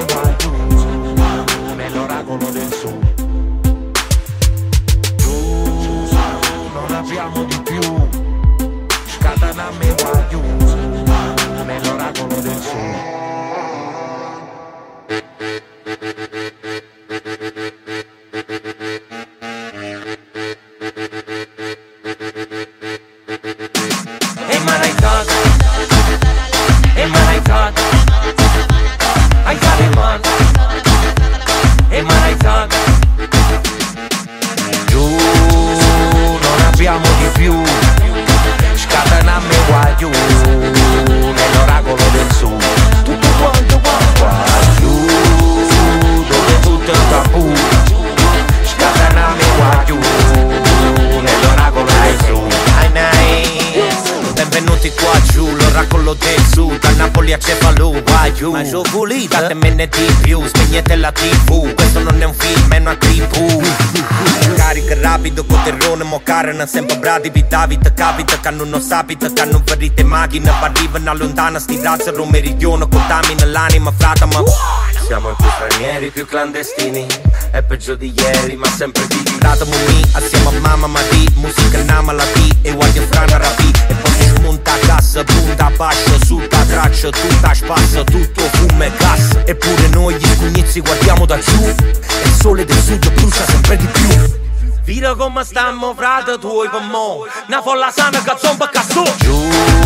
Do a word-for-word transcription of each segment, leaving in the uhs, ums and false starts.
qua giù, nell'oracolo del sud. Giù, non abbiamo di più, scatenammi qua giù, nell'oracolo del sud. Ma so pulita, datemi di più, spegnete la tivù. Questo non è un film, è una tribù. Carica rapido, con terrone, mo carne. Sempre bravi, David, capita che non sapita. Che non ferite macchine, arrivano lontana. Sti razzero meridione, contamina l'anima, frata, ma siamo i più stranieri, più clandestini. È peggio di ieri, ma sempre vivi. Datemi mi, assieme a mamma, ma di musica nama la di. E guardi frana rapi. E poi si smonta a cassa, punta a bascio, sutta a traccia, tutta a spasso, tutto fumo e gas. Eppure noi gli scugnizi guardiamo da giù. E il sole del sud brucia sempre di più. Vira come stiamo, frate tuoi per mo'. Una folla sana che zomba casso. Giù,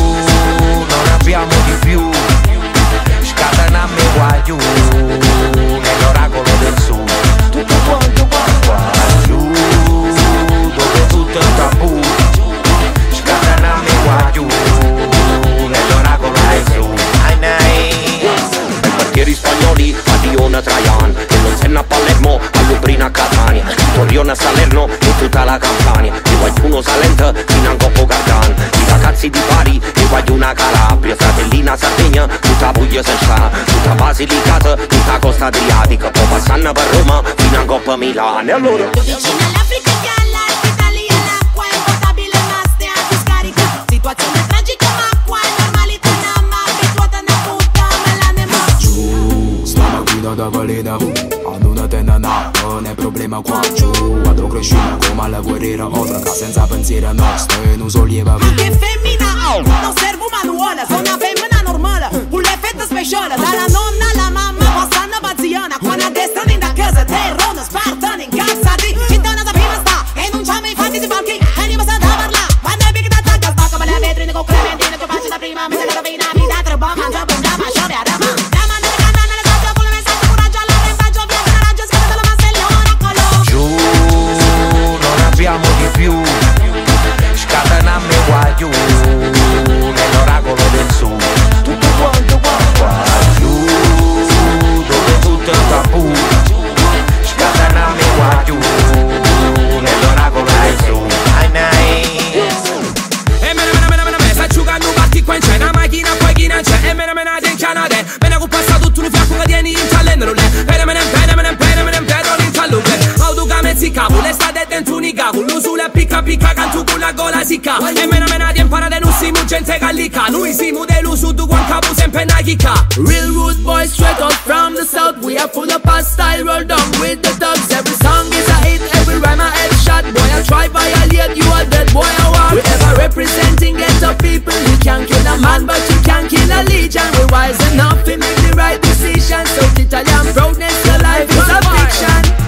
non abbiamo di più, scatenammi qua giù, nell'oracolo del sud. Tutto quanto qua qua giù, dove tutto è tabù, scatenammi qua giù, nell'oracolo del sud. Ai nei ai quartieri spagnoli, a Diona Traian, e non se ne a Palermo, a Lubrina a Catania, Torrione a Salerno e tutta la Campania. E qualcuno salente fino a Coppo Gardan, i ragazzi di Bari e guai una Calabria, Fratellina Sardegna, tutta Puglia se c'ha, tutta Basilicata, tutta Costa Adriatica, poi passando per Roma fino a Coppa Milano. E allora vicino all'Africa che all'arte italiana, acqua è potabile ma stia a discarica. Situazione tragica ma qua è normalità, ma abituata una puta me la ne ma giù, stava guida da valida, hanno una tenda na, non è problema qua giù. Quando crescina come la guerriera, oltre che senza pensiero nostro e non solleva. Anche femmina, oh, non serve un manuale, sono una femmina normale, un effetto speciale, dalla nonna alla mamma, passando a bazziana, quando a destra in da casa, terrone, spartano, incazzati, cittadina da prima sta, e non c'ha mai fatti di balchi, e non basta da parlare, quando è big da tacca, spacca per le vetrine con clementine, che faccio da prima, mi sa la rovina, mi da tre bomba, mangia, mangia, ma sciove a rama. Abbiamo di più, scatenammi qua giù, nell'oracolo del sud. Tutto quanto qua qua giù, dove tutto è tabù, scatenammi qua giù, nell'oracolo del sud. Ai nei e mena mena mena mena mena sta giocando batti qua in c'è una macchina poi chi non c'è. E mena mena in Canada, mena con passa tutto un fianco che tieni in talento. Mena mena mena mena mena mena mena in talento. Mezzi capo, l'estate dentro un igago, lo sulle picca picca cantu con la gola sicca. E mena mena di impara de non siamo gente gallica, noi siamo dello sud quan capo sempre na chicca. Real rude boys straight out from the south, we are full of past style, roll down with the thugs. Every song is a hit, every rhyme a headshot. Boy I try violate, you are dead boy I walk. We ever representing ghetto people, you can't kill a man but you can't kill a legion. We're wise enough to make the right decision, so Italian proudness, your life is a fiction.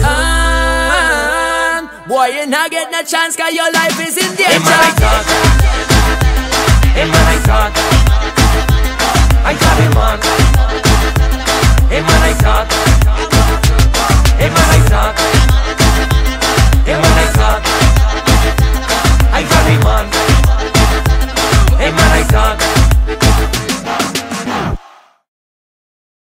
Boy, you're not getting a chance, cause your life is in danger. In my talk, in my talk, I got him on. In my talk, in my talk.